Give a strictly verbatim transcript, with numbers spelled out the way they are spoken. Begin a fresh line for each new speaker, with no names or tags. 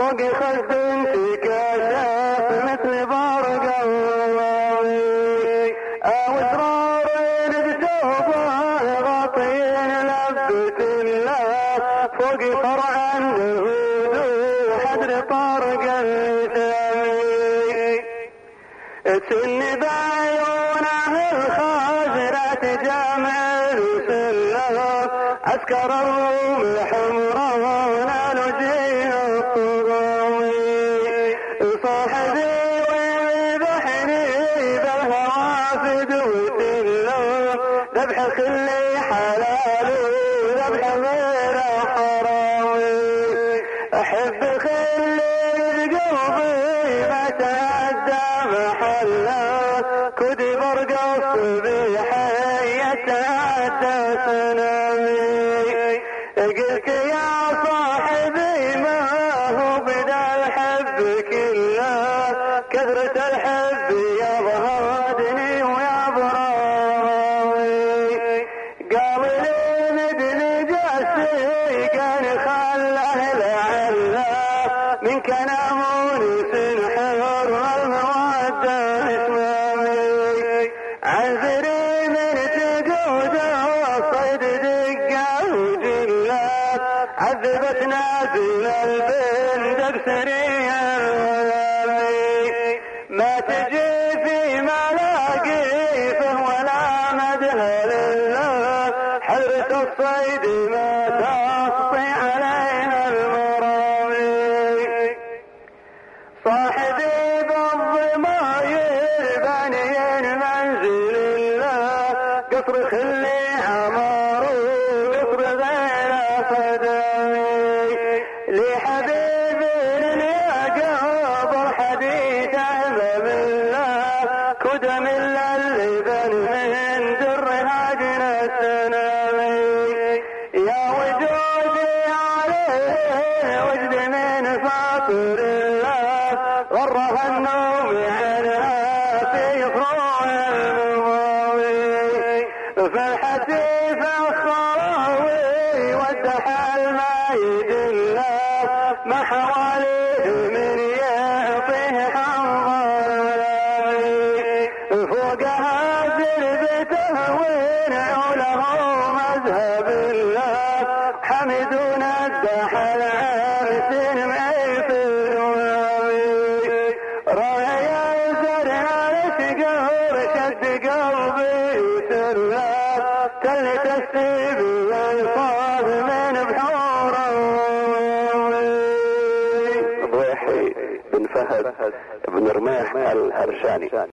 فوق خد انتكاسات مثل برق الراوي واسرار بتوبه غطين لبت الله فوق فرع الهدوء حدر طارق الثاني سن بعيونه الخازرات جامع السلام عسكر الروم الحمران نجيه الطغاوي صاحبي وذبحني بالهوافد وسلام ذبح خلي حلال وذبح غير حراوي احب خلي بقلبي ما تعدى محله كدي برقص بحي يتعدى سنامي قلت يا صاحبي ما هو بدا الحب كله كثرة الحب يضهدني ويبراوي قال لي مدن جاسي كان خله لعله من كان مونس حر المودة اسمامي عذري من تجود الصيد دقة وجلة عذبتنا بين البندق سريع الغلامي ما تجي في ملاقيفه ولا مدهل الله حضرة الصيد ما تخطي علينا المرامي صاحبي بالضماير باني منزل الله قصر خلي عمار وقصر غير فدامي لحبيب اليقظ حديث أمام الله كدم اللبن من درها جنى السنامي يا وجودي عليه وجد من فاطر الله غرها النوم عنها في فروع المضاوي فالحتيف الخراوي والدحل ما يدله ما حواليه من يعطيه حنظر فوقها زربته ونعوله مذهب الله حمدون الدحل عرس ميفر رايا زرع الشقر شد قلبي وسلام تل تسيب ويصاب من بحوره ضيحي بن فهد بن رميح الهرشاني.